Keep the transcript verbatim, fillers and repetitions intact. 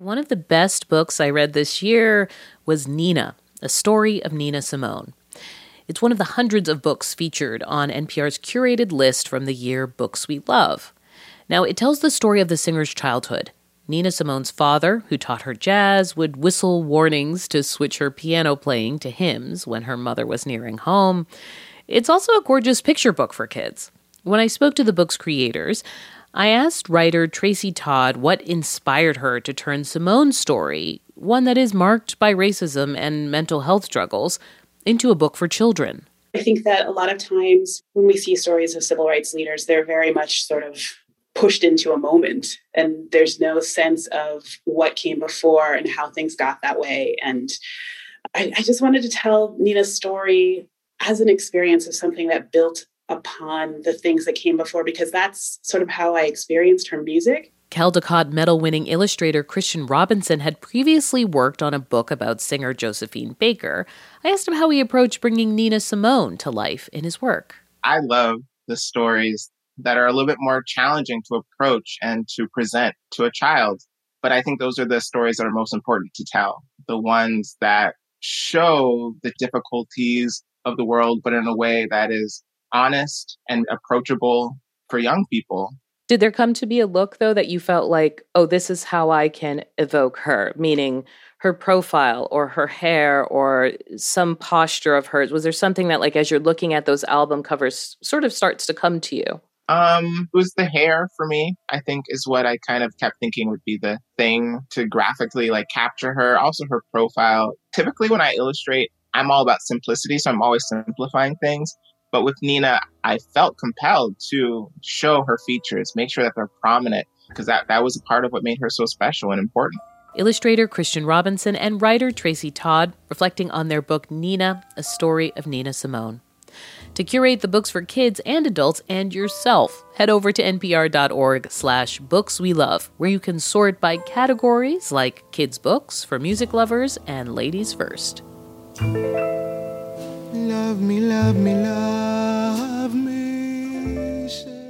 One of the best books I read this year was Nina, a story of Nina Simone. It's one of the hundreds of books featured on N P R's curated list from the year Books We Love. Now, it tells the story of the singer's childhood. Nina Simone's father, who taught her jazz, would whistle warnings to switch her piano playing to hymns when her mother was nearing home. It's also a gorgeous picture book for kids. When I spoke to the book's creators, I asked writer Tracy Todd what inspired her to turn Simone's story, one that is marked by racism and mental health struggles, into a book for children. I think that a lot of times when we see stories of civil rights leaders, they're very much sort of pushed into a moment, and there's no sense of what came before and how things got that way. And I, I just wanted to tell Nina's story as an experience of something that built upon the things that came before, because that's sort of how I experienced her music. Caldecott medal-winning illustrator Christian Robinson had previously worked on a book about singer Josephine Baker. I asked him how he approached bringing Nina Simone to life in his work. I love the stories that are a little bit more challenging to approach and to present to a child. But I think those are the stories that are most important to tell. The ones that show the difficulties of the world, but in a way that is honest and approachable for young people. Did there come to be a look, though, that you felt like, oh, this is how I can evoke her, meaning her profile or her hair or some posture of hers? Was there something that, like, as you're looking at those album covers, sort of starts to come to you? Um, it was the hair for me, I think, is what I kind of kept thinking would be the thing to graphically, like, capture her. Also her profile. Typically when I illustrate, I'm all about simplicity, so I'm always simplifying things. But with Nina, I felt compelled to show her features, make sure that they're prominent, because that, that was a part of what made her so special and important. Illustrator Christian Robinson and writer Tracy Todd reflecting on their book Nina, a story of Nina Simone. To curate the books for kids and adults and yourself, head over to npr.org slash books we love, where you can sort by categories like kids' books for music lovers and ladies first. Love me, love me, love me.